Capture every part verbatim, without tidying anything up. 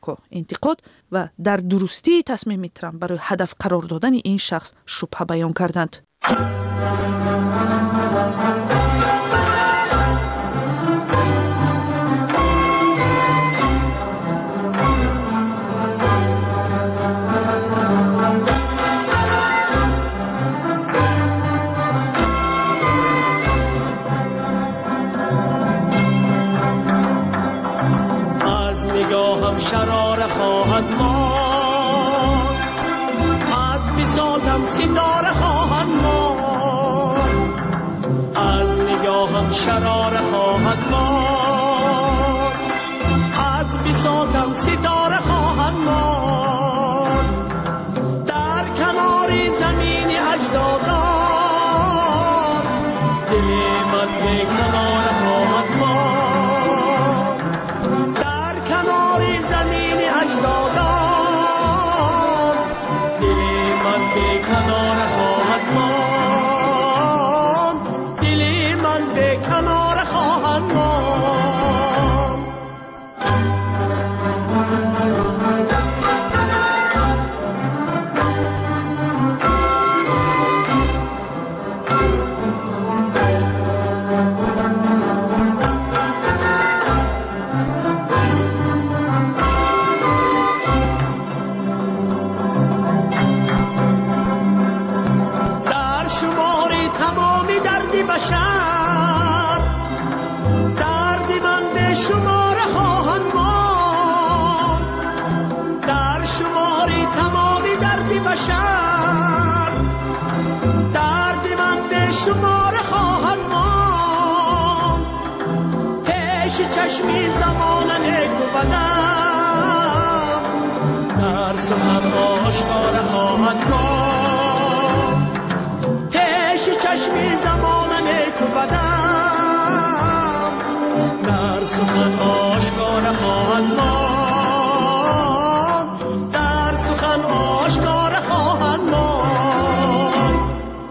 که انتقاد و در درستی تصمیم ترامپ برای هدف قرار دادن این شخص شبهه بیان کردند. نگاهم شراره خواهد ماند، از بساطم ستاره خواهد ماند، از نگاهم شراره خواهد ماند، از بساطم ستاره خواهد ماند، در کنار زمین اجدادان دل من به کنار خواهد ماند، کنار زمین اجدادان دل من به کنار خواهد ماند، دل من به کنار خواهد ماند. بشر درد من به شمار خواهد ماند، در شماری تمامی درد بشر درد من به شمار خواهد ماند، پیش چشمی زمان نیک و بدم در سخن آشکار خواهد ماند، پیش چشمی زمان نیک و بدم در سخن آشکار خواهد ماند، در سخن آشکار خواهد ماند.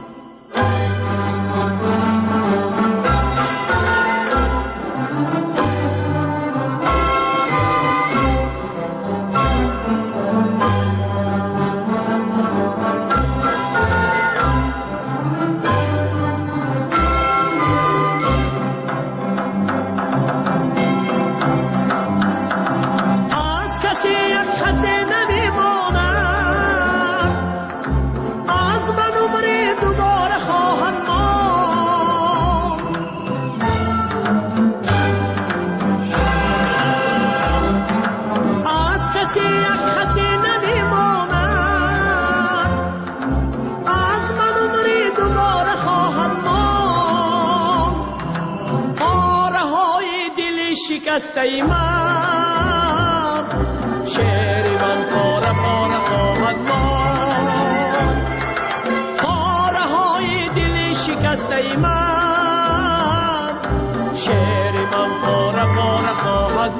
شکسته من شعر من پاره پاره خواهد ماند، پاره های دل شکسته من شعر من پاره پاره خواهد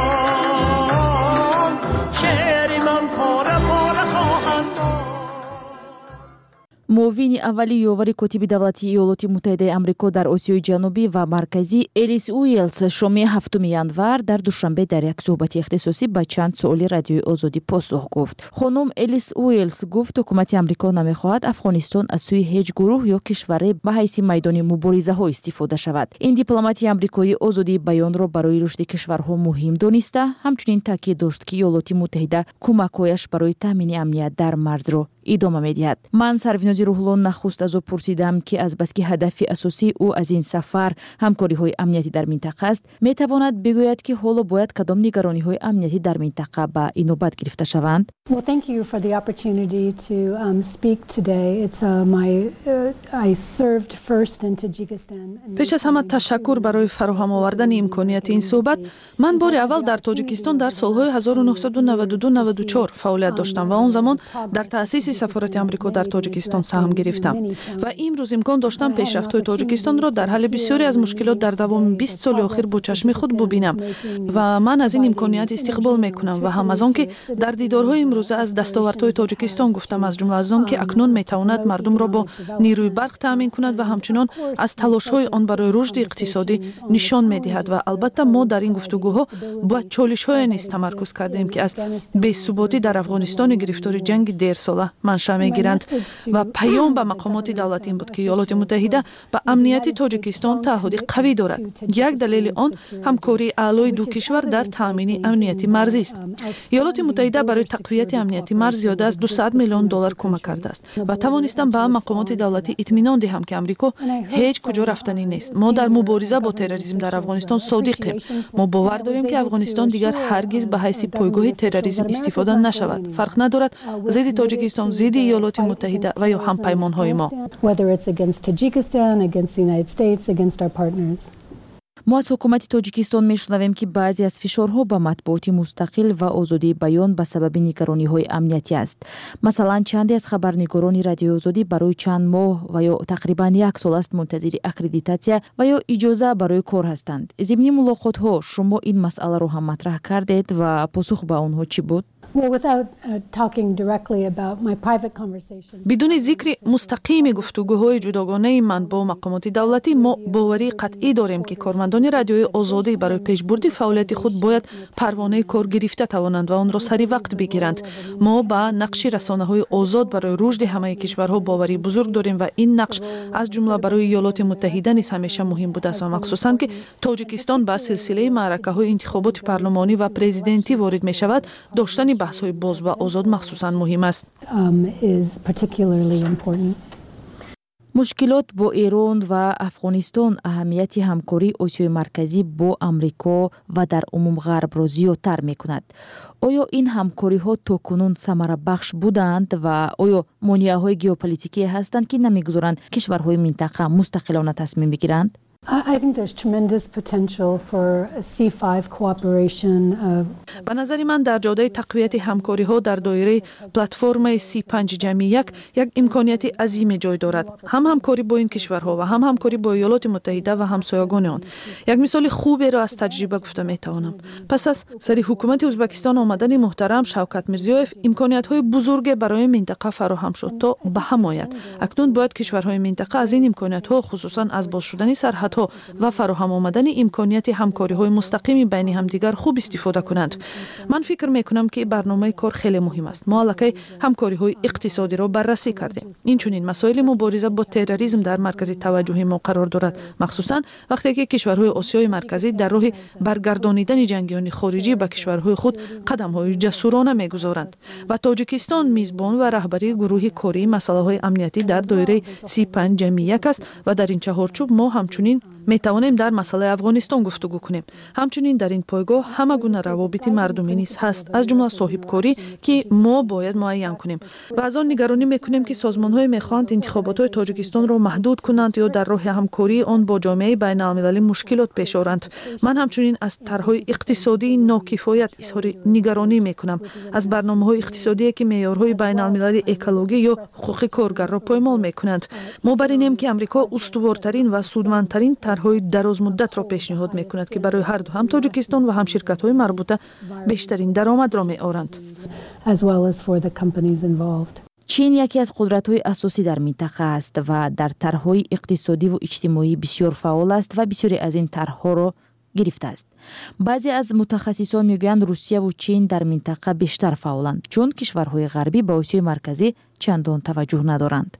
ماند، شعر من پاره پاره خواهد ماند. муовини аввали ёвари котиби давлати иёлоти муттаҳидаи амрико дар осиёи ҷанубӣ ва марказӣ Элис Уилс шоми ҳафтуми январ дар душанбе дар як суҳбати ихтисосӣ ба чанд суоли радиои озодӣ посух гуфт. хонум Элис Уилс гуфт ҳукумати амрико намехоҳад Афғонистон аз сӯи ҳеҷ гурӯҳ ё кишваре ба ҳайси майдони муборизаҳо истифода шавад. ин дипломати амрикоӣ озодии баёнро барои рушди кишварҳо муҳим дониста, ҳамчунин таъкид дошт ки иёлоти муттаҳида кӯмакҳояш барои таъмини амният дар марзро идома медиҳад. ман сарвинози рӯҳуллон нахуст аз ӯ пурсидам ки азбаски ҳадафи асосии ӯ аз ин сафар ҳамкориҳои амнияти дар минтақа аст, метавонад бигӯяд ки ҳоло бояд кадом нигарониҳои амнияти дар минтақа ба инобат гирифта шаванд? Well, thank you for the opportunity to um, speak today. It's uh, my uh, I served first in Tajikistan. пеш аз ҳама ташаккур барои фароҳам овардани имконияти ин суҳбат. ман бори аввал дар тоҷикистон дар солҳои ҳазору нуҳсаду наваду ду наваду чор фаъолият доштам ва он замон дар таъсиси سفارت آمریکا در تاجیکستان سهم گرفتم و امروز امکان داشتم پیشرفت‌های تاجیکستان را در حل بسیاری از مشکلات در دوام بیست سال اخیر با چشم خود ببینم و من از این امکانیت استقبال میکنم و هم از آن که در دیدارهای امروزه از دستاوردهای تاجیکستان گفتم، از جمله از آن که اکنون میتواند مردم را با نیروی برق تامین کند و همچنین از تلاش‌های آن برای رشد اقتصادی نشان می‌دهد. و البته ما در این گفتگوها با چالش‌های نیز تمرکز کردیم که از بی‌ثباتی در افغانستان گرفتار جنگ دیر ساله منشأ می‌گیرند و پیام به مقامات دولتی این بود که ایالات متحده به امنیت تاجیکستان تعهد قوی دارد. یک دلیل آن همکاری اعلای دو کشور در تامین امنیت مرزی است. ایالات متحده برای تقویت امنیت مرز زیاده از دویست میلیون دلار کمک کرده است و توانستم به مقامات دولتی اطمینان دهم که آمریکا هیچ کجا رفتنی نیست. ما در مبارزه با تروریسم در افغانستان صادقیم. ما باور داریم که افغانستان دیگر هرگز به حیث پایگاه تروریسم استفاده نشود. فرق ندارد ضد تاجیکستان، ضد ایالات متحده و یا همپیمان‌های ما. ما از حکومت تاجیکستان میشنویم که بعضی از فشارها به مطبوعات مستقل و آزادی بیان به سبب نگرانی‌های امنیتی است. مثلا چندی از خبرنگاران رادیو آزادی برای چند ماه و یا تقریبا یک سال است منتظر اکریدیتاسیا و یا اجازه برای کار هستند. ضمن ملاقات‌ها شما این مسئله رو هم مطرح کردید و پاسخ به آنها چی بود؟ بدون ذکر مستقیم گفتگوهای جداگانه من با مقامات دولتی، ما باوری قطعی داریم که کارمندان رادیوی آزادی برای پیشبرد فعالیت خود باید پروانه کار گرفته توانند و آن را سری وقت بگیرند. ما با نقش رسانه‌های آزاد برای رشد همه کشورها باوری بزرگ داریم و این نقش از جمله برای ایالات متحده نیز همیشه مهم بوده است و مخصوصاً که تاجیکستان با سلسله معرکه‌های انتخابات پارلمانی و پرزیدنتی وارد می‌شود، داشتن بحث‌های باز و آزاد مخصوصاً مهم است. مشکلات با ایران و افغانستان اهمیت همکاری آسیای مرکزی با آمریکا و در عموم غرب را زیادتر می‌کند. آیا این همکاری‌ها تاکنون ثمره بخش بودند و آیا مانع‌های ژئوپلیتیکی هستند که نمی‌گذارند کشورهای منطقه مستقلانه تصمیم بگیرند؟ I think there's tremendous potential for سی پنج cooperation. به نظر من در جاده تقویت همکاری ها در دایره پلتفرم سی پنج جمعی یک یک امکانیت عظیم جای دارد. هم همکاری با این کشورها و هم همکاری با ایالات متحده و همسایگان آن. یک مثال خوبی را از تجربه گفته می توانم. پس از سری حکومت ازبکستان آمدن محترم شوکت میرزیویف، امکانیت های بزرگ برای منطقه فراهم شد تا به هم آید. اکنون باید کشورهای منطقه از این امکانیت ها، خصوصا از باز شدن سرحد و فراهم آمدن امکانیت همکاری های مستقیم بین همدیگر خوب استفاده کنند. من فکر می کنم که برنامه کار خیلی مهم است. ما الکی همکاری های اقتصادی را بررسی کردیم. این چنین مسائل مبارزه با تروریسم در مرکز توجه ما قرار دارد، مخصوصا وقتی که کشورهای آسیای مرکزی در راه برگردانیدن جنگیان خارجی به کشورهای خود قدم های جسورانه میگذارند و تاجیکستان میزبان و رهبری گروه کاری مسائل های امنیتی در دایره سی پنج جمعی یک است و در این چهارچوب ما همچنین می توانیم در مسئله افغانستان گفتگو کنیم. همچنین در این پایگاه همه گونه روابط مردمی نیز هست، از جمله صاحبکاری که ما باید معین کنیم و از آن نگرانی میکنیم که سازمان‌های میخواهند انتخابات تاجیکستان را محدود کنند یا در راه همکاری آن با جامعه بین المللی مشکلات پیش آورند. من همچنین از طرح‌های اقتصادی ناکفایت اظهار نگرانی میکنم، از برنامه‌های اقتصادی که معیارهای بین المللی اکولوژی یا حقوق کارگر را پایمال میکنند. ما برینیم که آمریکا استوارترین و سودمندترین طرح‌های دراز مدت را پیشنهاد می‌کند که برای هر دو، هم تاجیکستان و هم شرکت‌های مربوطه، بیشترین درآمد را می‌آورند. چین یکی از قدرت‌های اساسی در منطقه است و در طرح‌های اقتصادی و اجتماعی بسیار فعال است و بسیاری از این طرح‌ها را گرفته است. بعضی از متخصصان میگویند روسیه و چین در منطقه بیشتر فعالند چون کشورهای غربی به آسیای مرکزی چندان توجه ندارند.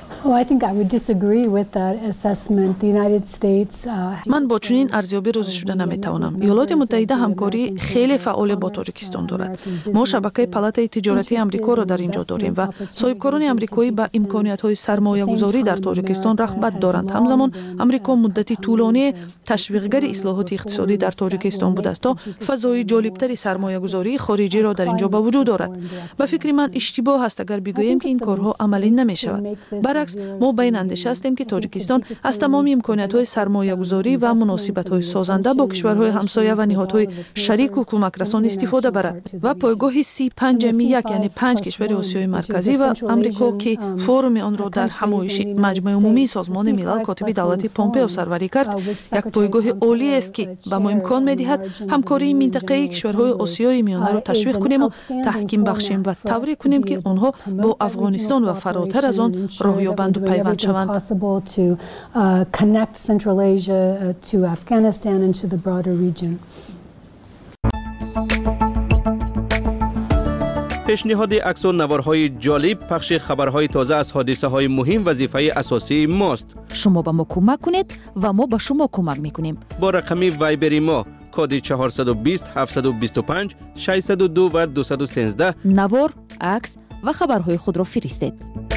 من با چنین ارزیابی راضی شده نمیتوانم. ایالات متحده همکاری خیلی فعال با تاجیکستان دارد. ما شبکه پالات تجارتی آمریکا را در اینجا داریم و صاحبکاران آمریکایی با امکانیت‌های سرمایه‌گذاری در تاجیکستان رغبت دارند. همزمان آمریکا مدتی طولانی تشویقگر اصلاحات اقتصادی در تاجیکستان بوده است تا فضای جالبتری سرمایه‌گذاری خارجی را در اینجا به وجود دارد. به فکر من اشتباه است اگر بگوییم که این کارها عملی نمی‌شود. برعکس баръакс мо ба ин андеша ҳастем ки тоҷикистон аз тамоми имкониятҳои сармоягузорӣ ва муносибатҳои созанда бо кишварҳои ҳамсоя ва неҳодҳои шарику кӯмакрасон истифода барад ва пойгоҳи си панҷ як яъне панҷ кишвари осиёи марказӣ ва амрико ки форуми онро дар ҳамоиши маҷмӯи умумии созмони милал котиби давлати Помпео сарварӣ кард, як пойгоҳи олиест ки ба мо имкон медиҳад ҳамкории минтақаи кишварҳои осиёи миёнаро ташвиқ кунему таҳким бахшем ва тавре кунем ки онҳо бо Афғонистон ва фаротар аз он роҳ ёбанду пайванд шаванд. پیشنهاد عکس و نوارهای جالب پخش خبرهای تازه از حادثه های مهم وظیفه اساسی ماست. شما به ما کمک کنید و ما به شما کمک میکنیم. با رقم وایبری ما کد چهارصد و بیست هفتصد و بیست و پنج ششصد و دو و دویست و سیزده نوار، عکس و خبرهای خود را فرستید.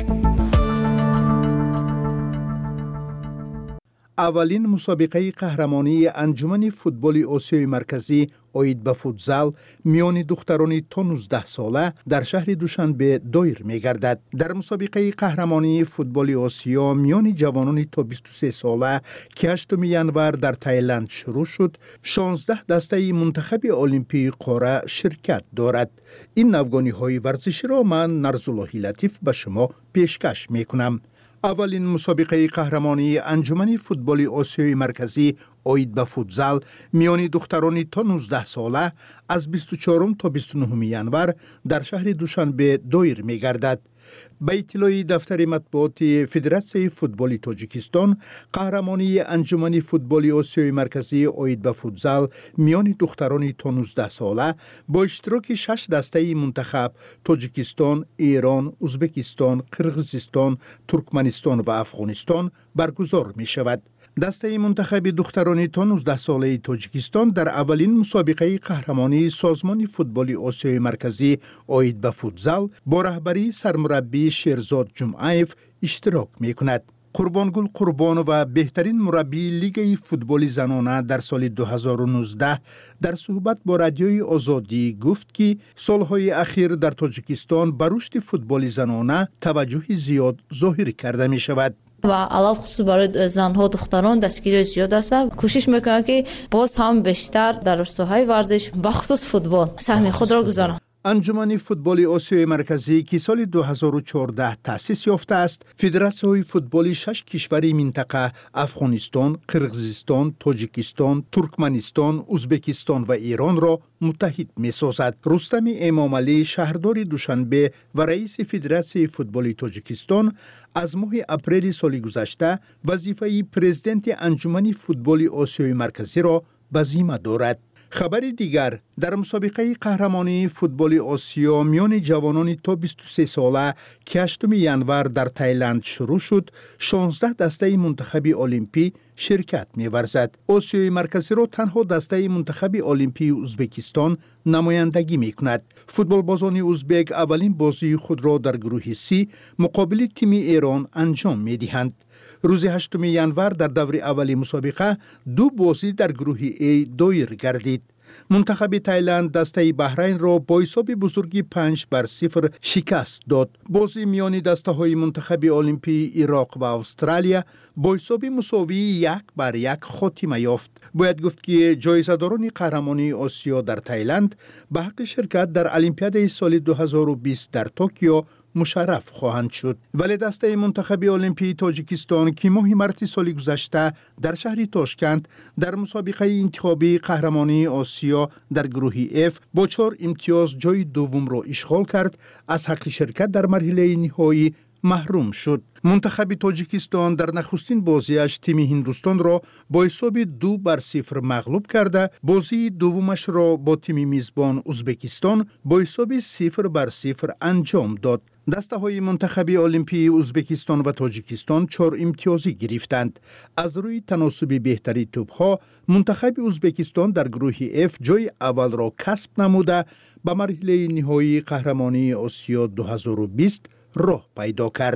اولین مسابقه قهرمانی انجمن فوتبال آسیای مرکزی اوید به فوتزال میان دختران تا نوزده ساله در شهر دوشنبه دایر می‌گردد. در مسابقه قهرمانی فوتبال آسیا میان جوانان تا بیست و سه ساله که هشتم ژانویه در تایلند شروع شد، شانزده دسته منتخب المپی قاره شرکت دارد. این نوگانی‌های ورزشی را من نرزالله لطیف به شما پیشکش می‌کنم. اولین مسابقه قهرمانی انجمن فوتبال آسیای مرکزی اوید به فوتزال میان دختران تا نوزده ساله از بیست و چهارم تا بیست و نهم ژانویه در شهر دوشنبه دایر می‌گردد. به اطلاع دفتر مطبوعات فدراسیون فوتبال تاجیکستان، قهرمانی انجمن فوتبال آسیای مرکزی اوید به فوتزال میان دختران تا نوزده ساله با اشتراک شش دسته منتخب تاجیکستان، ایران، ازبکستان، قرغیزستان، ترکمنستان و افغانستان برگزار می شود. دسته منتخب دختران تا نوزده ساله تاجیکستان در اولین مسابقه قهرمانی سازمان فوتبال آسیای مرکزی اوید به فوتزال با رهبری سرمربی شیرزاد جمعیف اشتراک می کند. قربانگل قربان و بهترین مربی لیگ فوتبال زنانه در سال دو هزار و نوزده در صحبت با رادیوی آزادی گفت که سالهای اخیر در تاجیکستان به رشد فوتبال زنانه توجه زیاد ظاهر کرده می شود. و علل خصوص برای زنها دختران دستگیری زیاد است. کوشش میکنند که باز هم بیشتر در ساحه ورزش بخصوص فوتبال سهم خود را گذارند. انجمن فوتبال آسیای مرکزی که سال دو هزار و چهارده تأسیس یافته است، فدراسیون فوتبال شش کشور منطقه افغانستان، قرغیزستان، تاجیکستان، ترکمنستان، ازبکستان و ایران را متحد می‌سازد. رستم امامعلی شهردار دوشنبه و رئیس فدراسیون فوتبال تاجیکستان از ماه اپریل سال گذشته وظیفه پرزیدنت انجمن فوتبال آسیای مرکزی را به ذمه دارد. خبر دیگر، در مسابقه قهرمانی فوتبال آسیا میان جوانان تا بیست و سه ساله که هشتم ژانویه در تایلند شروع شد، شانزده دسته منتخب المپی شرکت می‌ورزد. آسیای مرکزی را تنها دسته منتخب المپی ازبکستان نمایندگی می‌کند. فوتبال بازان ازبک اولین بازی خود را در گروه سی مقابل تیم ایران انجام می‌دهند. روز هشتم ژانویه در دور اولی مسابقه دو بازی در گروه ای دایر گردید. منتخب تایلند دسته بحرین را با حساب بزرگی پنج بر صفر شکست داد. بازی میان دسته های منتخب المپی عراق و استرالیا با حساب مساوی یک بر یک خاتمه یافت. باید گفت که جایزه‌داران قهرمانی آسیا در تایلند به حق شرکت در المپیاد سال دو هزار و بیست در توکیو مشرف خواهند شد. ولی دسته منتخب المپی تاجیکستان که ماه مارس سال گذشته در شهر تاشکند در مسابقه انتخابی قهرمانی آسیا در گروه اف با چهار امتیاز جای دوم را اشغال کرد، از حق شرکت در مرحله نهایی محروم شد. منتخب تاجیکستان در نخستین بازیش تیم هندوستان را با حساب دو بر صفر مغلوب کرده، بازی دومش را با تیم میزبان ازبکستان با حساب صفر بر صفر انجام داد. دسته های منتخب المپی ازبکستان و تاجیکستان چهار امتیازی گرفتند. از روی تناسب بهتری توپ ها منتخب ازبکستان در گروه اف جای اول را کسب نموده به مرحله نهایی قهرمانی آسیا دو هزار و بیست راه پیدا کرد.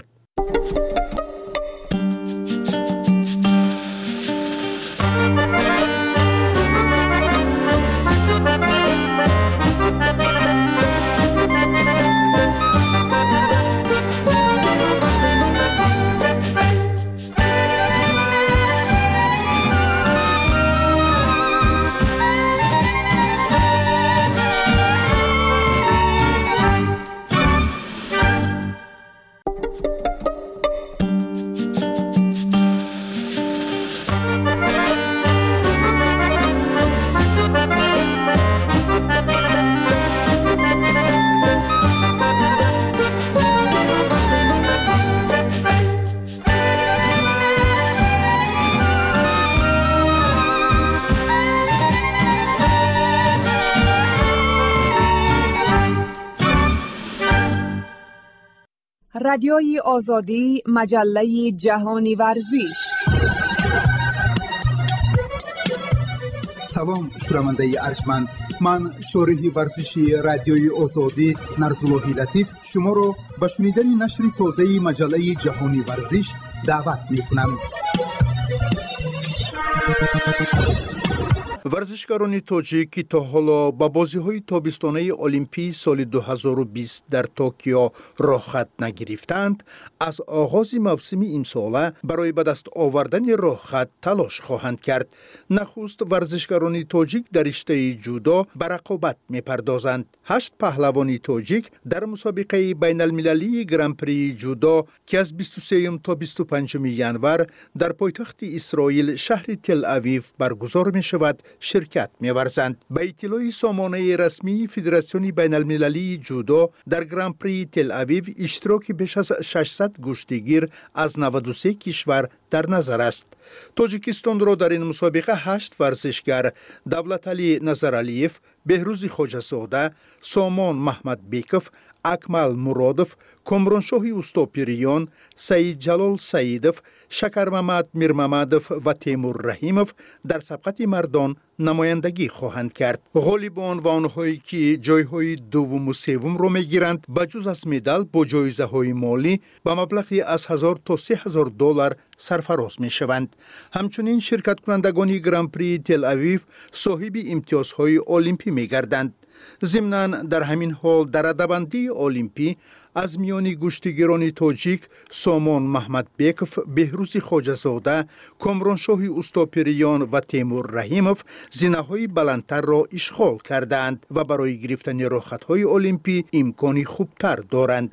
رادیوی آزادی، مجله جهانی ورزش. سلام شنونده ارجمند، من شارح ورزشی رادیوی آزادی نرزاللهی لطیف شما را به شنیدن نشر تازه مجله جهانی ورزش دعوت می‌کنم. ورزشکاران تاجیک که تا حالا به بازی‌های تابستانه المپی سال دو هزار و بیست در توکیو راه خط نگرفتند، از آغاز موسم امساله برای به دست آوردن راه خط تلاش خواهند کرد. نخست ورزشکاران تاجیک در رشته جودو به رقابت می‌پردازند. هشت پهلوان تاجیک در مسابقه بین المللی گران پری جودو که از بیست و سه تا بیست و پنج ژانویه در پایتخت اسرائیل شهر تل اویو برگزار می‌شود شرکت می‌ورزند. به اطلاع سامانه رسمی فدراسیون بین المللی جودو در گران پری تل اویو اشتراک بیش از ششصد گشتیگیر از نود و سه کشور در نظر است. تاجیکستان را در این مسابقه هشت ورزشگر دولتعلی نظرعلیف، بهروز خواجه‌زاده، سامان محمد بیکوف، اکمل مرادوف، کامرانشاه اوستاپیریان، سعید جلال سعیدوف، شکر محمد میرمحمدوف و تیمور رحیموف در سبقت مردان نمایندگی خواهند کرد. غالبان و آنهایی که جایهای دوم و سوم را میگیرند بجز از مدال با جایزه های مالی به مبلغی از هزار تا سه هزار دلار سرفراز می شوند. همچنین شرکت کنندگان گران پری تل اویو صاحب امتیازهای المپی می گردند. ضمناً در همین حال در رده‌بندی المپی از میان گشتیگران تاجیک سامان محمد بیکوف، بهروز خواجه‌زاده، کامرانشاه اوستاپیریان و تیمور رحیموف زینه‌های بلندتر را اشغال کردند و برای گرفتن رخصت‌های المپی امکانی خوبتر دارند.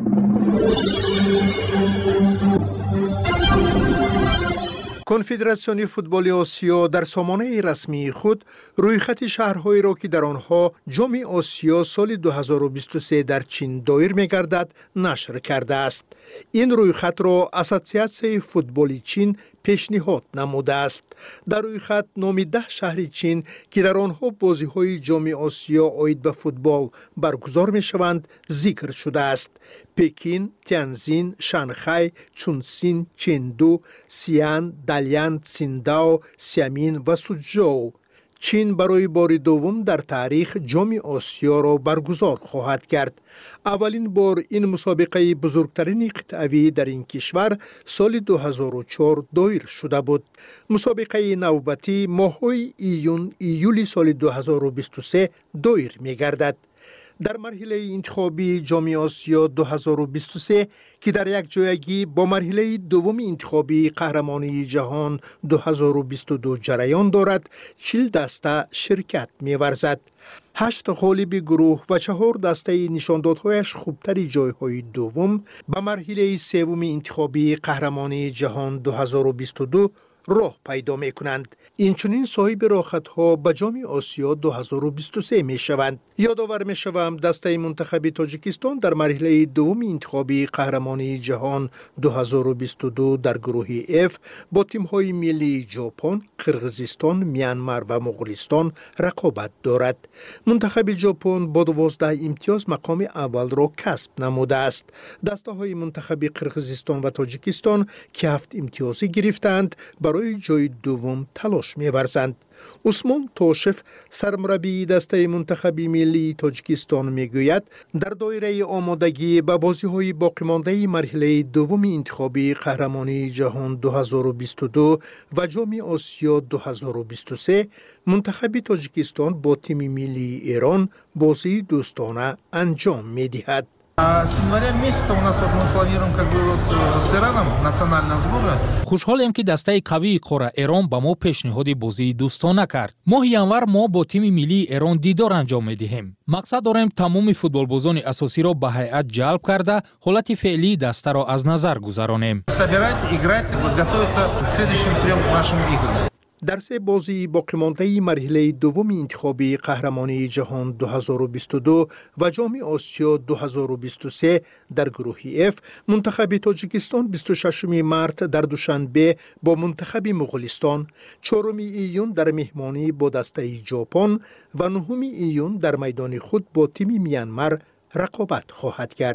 کنفدراسیون فوتبال آسیا در سامانه رسمی خود رویخط شهرهایی را که در آنها جام آسیا سال دو هزار و بیست و سه در چین دایر می‌گردد نشر کرده است. این رویخط را اسوسیاسیون فوتبال چین پیشنهاد نموده است. در رویخط نام ده شهر چین که در آنها بازی‌های جام آسیا عاید به فوتبال برگزار می‌شوند ذکر شده است. پکین، تیانجین، شانگهای، چونسین، چندو، سیان، دالیان، سینداو، سیامین و سوچژو. چین برای بار دوم در تاریخ جام آسیا را برگزار خواهد کرد. اولین بار این مسابقه بزرگترین قطعه‌ای در این کشور سال دو هزار و چهار دایر شده بود. مسابقه نوبتی ماه‌های ایون ایولی سال دو هزار و بیست و سه دایر می‌گردد. در مرحله انتخابی جام آسیا دو هزار و بیست و سه که در یک جایگی با مرحله دوم انتخابی قهرمانی جهان دو هزار و بیست و دو جریان دارد، چهل دسته شرکت می‌ورزد. هشت غالب گروه و چهار دسته نشاندادهایش خوبتری جایهای دوم به مرحله سوم انتخابی قهرمانی جهان دو هزار و بیست و دو راه پیدا می کنند. این چنین صاحب راحت‌ها به جام آسیا دو هزار و بیست و سه می شوند. یادآور می شوم دسته منتخب تاجیکستان در مرحله دوم انتخابی قهرمانی جهان دو هزار و بیست و دو در گروه اف با تیم‌های ملی ژاپن، قرقیزستان، میانمار و مغولستان رقابت دارد. منتخب ژاپن با دوازده امتیاز مقام اول را کسب نموده است. دسته‌های منتخب قرقیزستان و تاجیکستان که هفت امتیازی گرفتند برای جای دوم تلاش می‌ورزند. عثمان توشف سرمربی دسته منتخب ملی تاجیکستان میگوید در دایره آمادگی به بازی‌های باقی مانده مرحله دوم انتخابی قهرمانی جهان دو هزار و بیست و دو و جام آسیا دو هزار و بیست و سه منتخب تاجیکستان با تیم ملی ایران بازی دوستانه انجام می‌دهد. С января месяца у нас вот мы планируем как бы вот с Ираном национальные сборы. Хушҳолем ки дастаи қавии қора Эрон ба мо пешниҳоди бозии дӯстона кард. Моҳи январ мо бо тими миллии Эрон дидор анҷом медиҳем. Мақсад дорем тамоми футболбозони асосиро ба ҳайат ҷалб карда, ҳолати феълии дастаро аз назар гузаронем. Собирать, играть, готовиться к следующим трем нашим играм. در سه بازی باقی مانده مرحله دوم انتخابی قهرمانی جهان دو هزار و بیست و دو و جام آسیا دو هزار و بیست و سه در گروه اف منتخب تاجیکستان بیست و ششم مارس در دوشنبه با منتخب مغولستان، چهارم ایون در مهمانی با دسته ژاپن و نهم ایون در میدان خود با تیم میانمار رقابت خواهد کرد.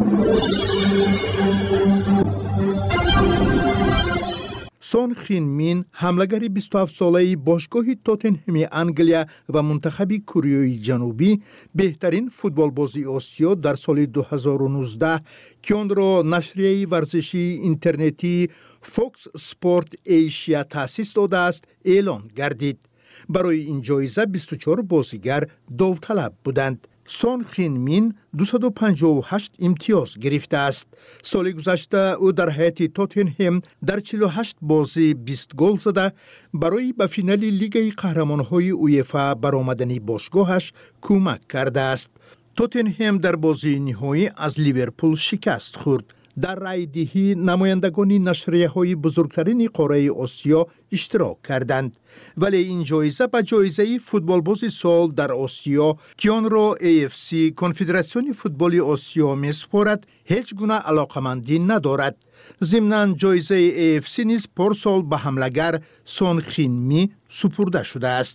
سون خین مین حمله‌گر بیست و هفت ساله باشگاه تاتنهم انگلیا و منتخب کره جنوبی بهترین فوتبال بازی آسیا در سال دو هزار و نوزده که آن را نشریه ورزشی اینترنتی فوکس سپورت ایشیا تأسیس داده است اعلان گردید. برای این جایزه بیست و چهار بازیگر داوطلب بودند. سون خین مین دویست و پنجاه و هشت امتیاز گرفته است. سال گذشته او در هیئت تاتنهم در چهل و هشت بازی بیست گل زده برای به فینال لیگ قهرمان‌های اویفا برآمدن باشگاهش کمک کرده است. تاتنهم در بازی نهایی از لیورپول شکست خورد. در رایدهی نمایندگان نشریه‌های بزرگترین قاره آسیا اشتراک کردند، ولی این جایزه به جایزه فوتبال باز سال در آسیا که آن را ای اف سی کنفدراسیون فوتبال آسیا می‌سپارد هیچ گونه علاقمندی ندارد. ضمناً جایزه ای اف سی نیز پارسال به حمله‌گر سون خین می سپرده شده است.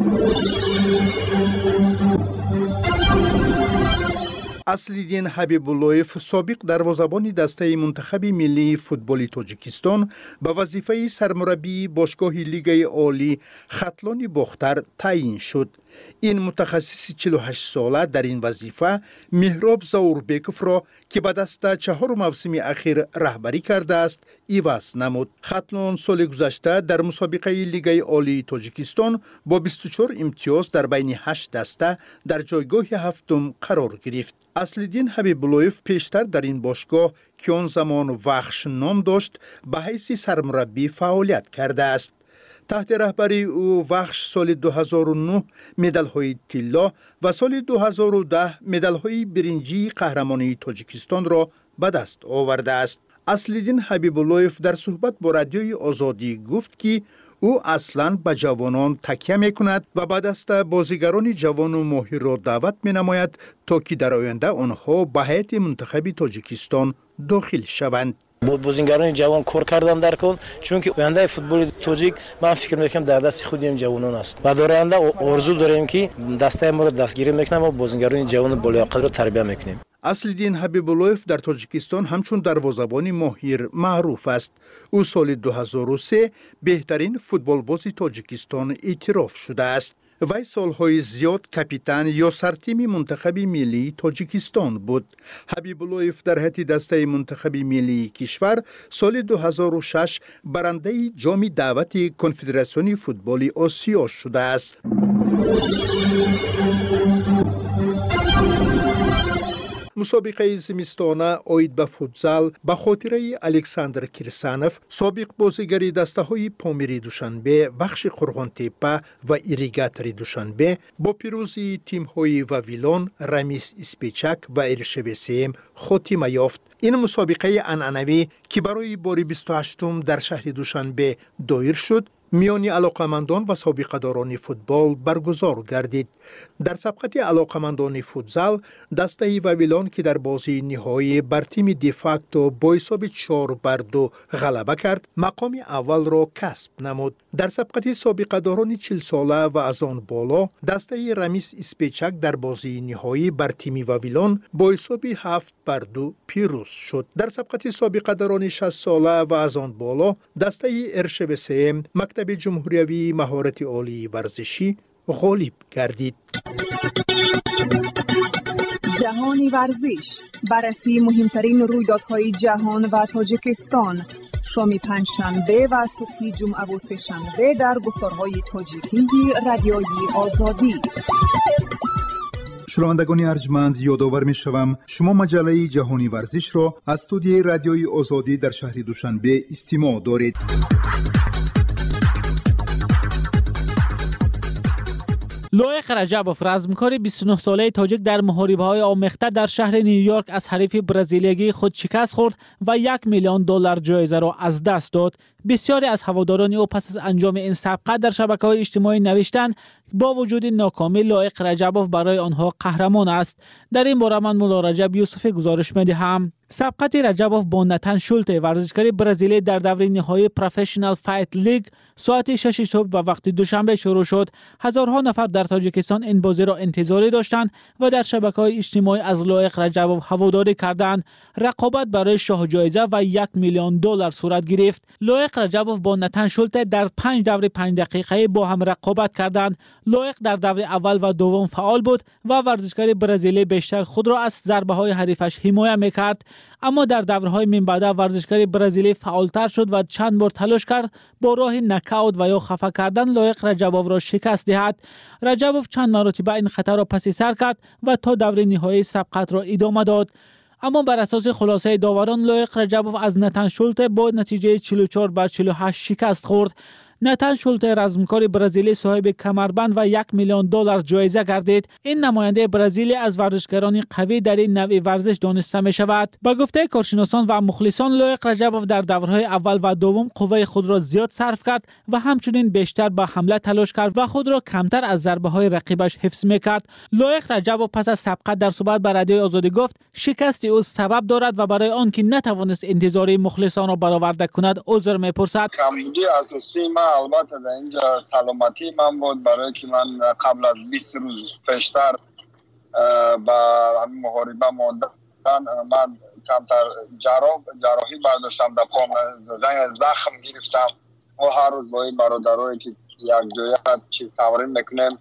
اصلیدین حبیب‌اللهیف سابق دروازه‌بان دسته منتخب ملی فوتبال تاجیکستان به وظیفه سرمربی باشگاه لیگ عالی ختلان باختر تعیین شد. این متخصص چهل و هشت ساله در این وظیفه مهراب زاوربکوف را که به دست چهار موسم اخیر رهبری کرده است عوض نمود. ختلان سال گذشته در مسابقه لیگ عالی تاجیکستان با بیست و چهار امتیاز در بین هشت دسته در جایگاه هفتم قرار گرفت. اصلیدین حبیب‌اللهیف پیشتر در این باشگاه که آن زمان وخش نام داشت به حیث سرمربی فعالیت کرده است. تحت رهبری او وخش سال دو هزار و نه مدال های طلا و سال دو هزار و ده مدال های برنجی قهرمانی تاجیکستان را به دست آورده است. اصلیدین حبیب‌اللهیف در صحبت با رادیوی آزادی گفت که او اصلاً به جوانان تکیه می کند و به دست بازیگران جوان و ماهر را دعوت می نماید تا که در آینده آنها به هیئت منتخب تاجیکستان داخل شوند. بازیگران جوان کار کردن در کن، چون که آینده فوتبال تاجیک من فکر میکنم در دست خود این جوانان است و در آینده آرزو داریم که دسته ما را دستگیری میکنیم و بازیگران جوان بالیاقت را تربیت میکنیم. اصلیدین حبیب‌اللهیف در تاجیکستان همچون دروازه‌بان ماهر معروف است. او سال دو هزار و سه بهترین فوتبال باز تاجیکستان اعتراف شده است. وی سالهای زیاد کاپیتان یا سرتیم منتخب ملی تاجیکستان بود. حبیب‌اللهیف در هیئت دسته منتخب ملی کشور سال دو هزار و شش برنده جام دعوت کنفدراسیون فوتبال آسیا شده است. مسابقه زمستانه آید به فوتزال به خاطره الکساندر کریسانوف سابق بازیگر دسته های پامیری دوشنبه، بخش قرغان تپه و ایریگاتری دوشنبه با پیروزی تیم های واویلون، رامیس اسپیچک و ارشبسیم خاتمه یافت. این مسابقه عنعنوی که برای بار بیست و هشتم در شهر دوشنبه دایر شد میان علاقمندان و سابقه‌داران فوتبال برگزار گردید. در سبقت علاقمندان فوتزال دسته واویلون که در بازی نهایی بر تیم دیفاکتو با حساب چهار بر دو غلبه کرد مقام اول را کسب نمود. در سبقت سابقه‌داران چهل ساله و از آن بالا دسته رامیس اسپیچک در بازی نهایی بر تیم واویلون با حساب هفت بر دو پیروز شد. در سبقت سابقه‌داران شصت ساله و از آن بالا دسته ارشبسیم مکتب جمهوری مهارت عالی ورزشی غالب گردید. جهانی ورزش، بررسی مهمترین رویدادهای جهان و تاجیکستان، شام پنجشنبه و صبح جمعه و سه‌شنبه در گفتارهای تاجیکی رادیوی آزادی. شنوندگان ارجمند، یادآور می‌شوم شما مجله جهانی ورزش را از استودیوی رادیوی آزادی در شهر دوشنبه استماع دارید. لایق رجبوف رزمکار بیست و نه ساله تاجیک در محاربه‌های آمیخته در شهر نیویورک از حریف برزیلیایی خود شکست خورد و یک میلیون دلار جایزه را از دست داد. بسیاری از هواداران او پس از انجام این سابقه در شبکه‌های اجتماعی نوشتند با وجود ناکامی لایق رجبوف برای آنها قهرمان است. در این باره من مولا رجب یوسف گزارش می‌دهم. سبقت رجبوف با نتن شولته ورزشکار برزیلی در دوره نهایی پروفشنال فایت لیگ ساعت شش صبح و وقت دوشنبه شروع شد. هزارها نفر در تاجیکستان این بازی را انتظاری داشتند و در شبکه‌های اجتماعی از لایق رجبوف هواداری کردند. رقابت برای شاه جایزه و یک میلیون دلار صورت گرفت. لایق رجبوف با نتن شولته در پنج دوره پنج دقیقه‌ای با هم رقابت کردند. لایق در دوره اول و دوم فعال بود و ورزشکار برزیلی بیشتر خود را از ضربه‌های حریفش حمایت می‌کرد. اما در دوره‌های من بعد ورزشکار برزیلی فعالتر شد و چند بار تلاش کرد با راه نکاوت و یا خفه کردن لایق رجبوف را شکست دهد. رجبوف چند مرتبه این خطر را پس سر کرد و تا دوره نهایی سبقت را ادامه داد. اما بر اساس خلاصه داوران لایق رجبوف از نتن شولته با نتیجه چهل و چهار بر چهل و هشت شکست خورد. نتن شولته رزمکار برزیلی صاحب کمربند و یک میلیون دلار جایزه گردید. این نماینده برزیلی از ورزشکاران قوی در این نوع ورزش دانسته می شود. با گفته کارشناسان و مخلصان لایق رجبوف در دورهای اول و دوم قوه خود را زیاد صرف کرد و همچنین بیشتر به حمله تلاش کرد و خود را کمتر از ضربه های رقیبش حفظ می کرد. لایق رجبوف پس از سبقت در صحبت با رادیو آزادی گفت شکست او سبب دارد و برای آن که نتوانست انتظار مخلصان را برآورده کند عذر می پرسد. کمبودی اساسی من البته در اینجا سلامتی من بود، برای که من قبل از بیست روز پیشتر با همین محاربه ماندن من کمتر جراح جراحی برداشتم در پام، زنگ زخم گرفتم و هر روز با این برادرایی که یک جایی چیز تمرین میکنیم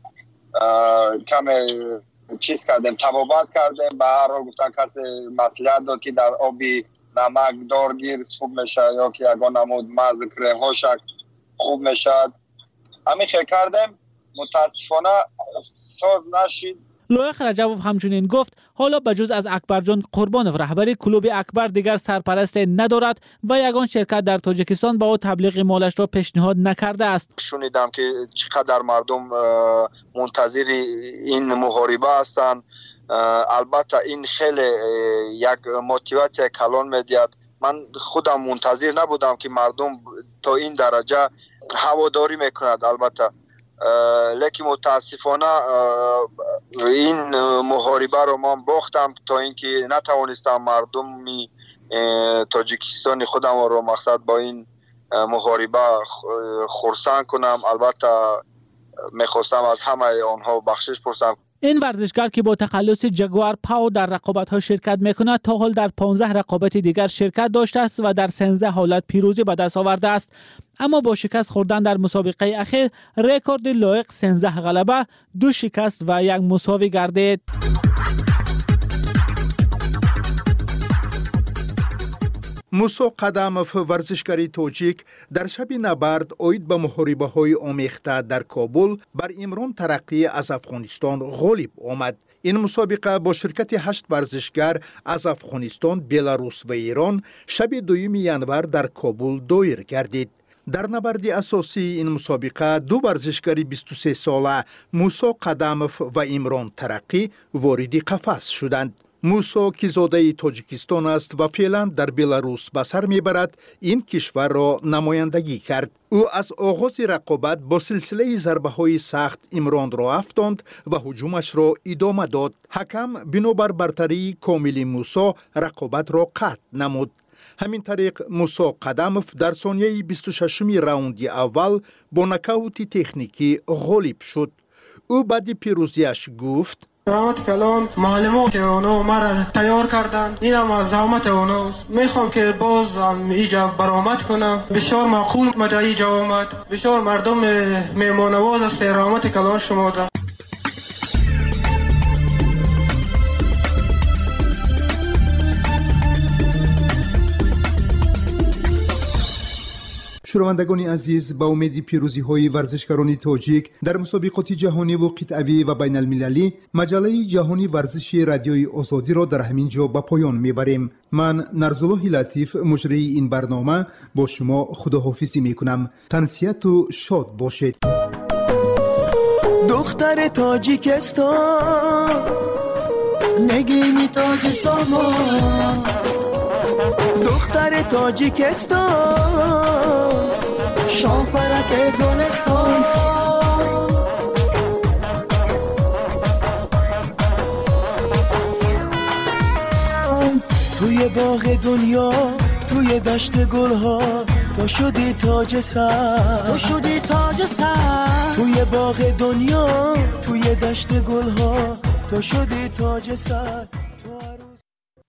کم چیز کردیم، تبابت کردیم. به هر حال گفتن کسی مصلحت داد که در آبی نمک دارگیر خوب میشه یا که یگان نمود مزه کریم ها شک خوب میشد. همین خیلی کردیم، متاسفانه ساز نشید. لایق رجبوف همچنین گفت حالا بجز از اکبرجان قربانوف رهبری کلوب اکبر دیگر سرپرست ندارد و یگان شرکت در تاجیکستان با او تبلیغ مالش را پیشنهاد نکرده است. شنیدم که چقدر مردم منتظر این محاربه هستند. البته این خیلی یک موتیواسیون کلان میدهد. من خودم منتظر نبودم که مردم تا این درجه هواداری میکند. البته لیکن متاسفانه این محاربه رو من باختم تا اینکه نتوانستم مردم تاجیکستان خودم رو مقصد با این محاربه خرسند کنم. البته میخواستم از همه آنها بخشش پرسم. این ورزشکار که با تخلص جگوار پاو در رقابت‌ها شرکت می‌کند تا حال در پانزده رقابت دیگر شرکت داشته است و در سیزده حالت پیروزی به دست آورده است. اما با شکست خوردن در مسابقه اخیر رکورد لایق سیزده غلبه، دو شکست و یک مساوی گردید. موسی قداموف ورزشکاری توجیک در شب نبرد اوید به محاربه‌های آمیخته در کابل بر عمران ترقی از افغانستان غالب آمد. این مسابقه با شرکت هشت ورزشگر از افغانستان، بلاروس و ایران شب دوم ینور در کابل دایر گردید. در نبرد اساسی این مسابقه دو ورزشکاری بیست و سه ساله موسی قداموف و عمران ترقی وارد قفس شدند. موسی که زاده تاجیکستان است و فعلا در بلاروس به سر میبرد این کشور را نمایندگی کرد. او از آغاز رقابت با سلسله ضربه های سخت عمران را افشاند و هجومش را ادامه داد. حکم بنابر برتری کامل موسی رقابت را قطع نمود. همین طریق موسی قداموف در ثانیه بیست و ششم راوند اول با نکاوت تکنیکی غالب شد. او بعد پیروزیش گفت زحمت کلان معلمات اونا مرا تیار کردند. اینم از زحمت اوناست. میخوام که باز هم اینجا برآمد کنم. بسیار معقول مجا اینجا آمد. بسیار مردم میمانواز است. رحمت کلان شما را. شنوندگان عزیز، با امید پیروزی های ورزشکاران تاجیک در مسابقات جهانی و قطعی و بین المللی مجله جهانی ورزش رادیوی آزادی را در همین جا به پایان میبریم. من نرزالله لطیف مجری این برنامه با شما خداحافظی میکنم. تنسیت و شاد باشید. دختر تاجیکستان نگینی تاج سامان، دختر تاجیکستان شاه پرک گلستان، توی باغ دنیا توی دشت گلها تو شدی تاج سر تو شدی تاج سر توی باغ دنیا توی دشت گلها تو شدی تاج سر